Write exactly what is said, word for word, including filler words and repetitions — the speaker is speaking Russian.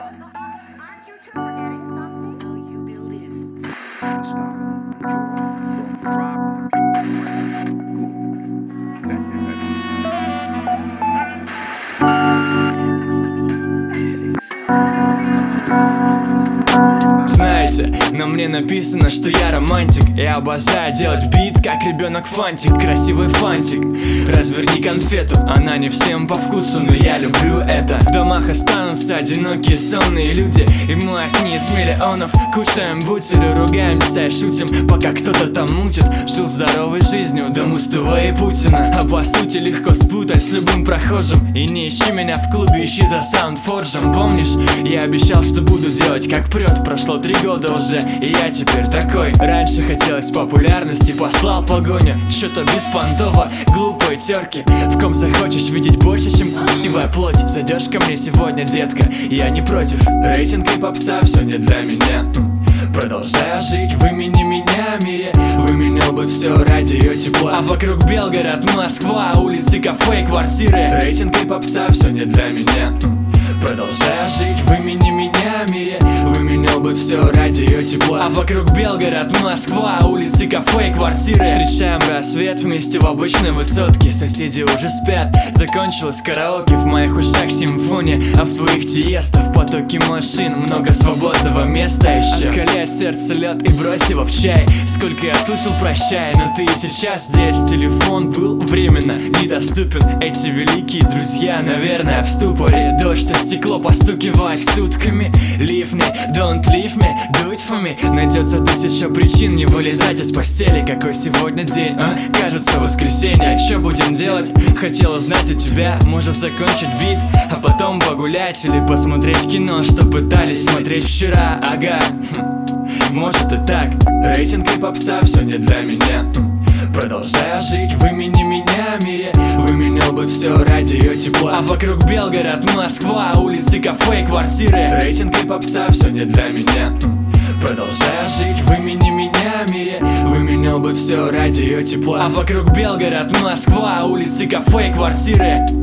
Aren't you two forgetting something? Oh, you build in. Знаете, на мне написано, что я романтик. Я обожаю делать бит, как ребенок фантик. Красивый фантик, разверни конфету. Она не всем по вкусу, но я люблю это. В домах останутся одинокие сонные люди, и мы от них с миллионов кушаем бутеры, ругаемся и шутим, пока кто-то там мутит. Жил здоровой жизнью до Мустова и Путина. А по сути легко спутать с любым прохожим. И не ищи меня в клубе, ищи за саундфорджем. Помнишь, я обещал, что буду делать как прет. Прошло три года уже, и я теперь такой. Раньше хотелось популярности, послал погоню. Чё-то беспонтово, глупые терки. В ком захочешь видеть больше, чем кулевая плоть. Зайдешь ко мне сегодня, детка, я не против. Рейтинг и попса, все не для меня. Продолжая жить в имени меня мире, выменял бы все ради ее тепла. А вокруг Белгород, Москва, улицы, кафе и квартиры. Рейтинг и попса, все не для меня. Продолжая жить в имени меня мире, выменял бы все ради ее тепла. А вокруг Белгород, Москва, улицы, кафе и квартиры. Встречаем рассвет вместе в обычной высотке. Соседи уже спят, закончилось караоке. В моих ушах симфония, а в твоих тиеста. В потоке машин много свободного места еще. Откаляет сердце лед и брось его в чай. Сколько я слышал прощай, но ты и сейчас здесь. Телефон был временно недоступен. Эти великие друзья, наверное, в ступоре. Дождь, а стекло постукивает сутками. Leave me, don't leave me, do it for me. Найдется тысяча причин не вылезать из постели. Какой сегодня день, а? Кажется, воскресенье. Что будем делать? Хотел узнать у тебя. Может закончить бит, а потом погулять или посмотреть кино, что пытались смотреть вчера. Ага, может и так. Рейтинг и попса, все не для меня. Продолжая жить в имени меня мире, выменял бы все ради ее тепла. А вокруг Белгород, Москва, улицы, кафе и квартиры. Рейтинг и попса, все не для меня. Продолжая жить в имени меня мире, выменял бы все ради ее тепла. А вокруг Белгород, Москва, улицы, кафе и квартиры.